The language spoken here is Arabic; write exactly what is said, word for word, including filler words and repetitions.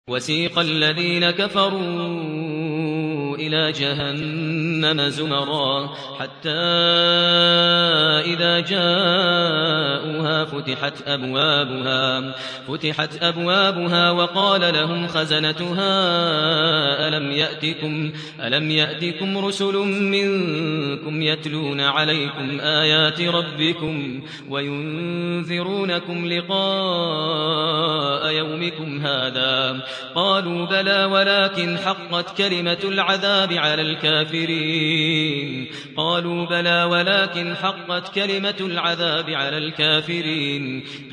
وسيق الذين كفروا إلى جهنم زمرا حتى إذا جاءوها فتحت أبوابها, فتحت أبوابها وقال لهم خزنتها ألم يأتكم, ألم يأتكم رسل منكم يتلون عليكم آيات ربكم وينذرونكم لقاء يومكم هذا؟ قالوا بلى ولكن حقت كلمة العذاب على الكافرين قالوا بلى ولكن حقت كلمة العذاب على الكافرين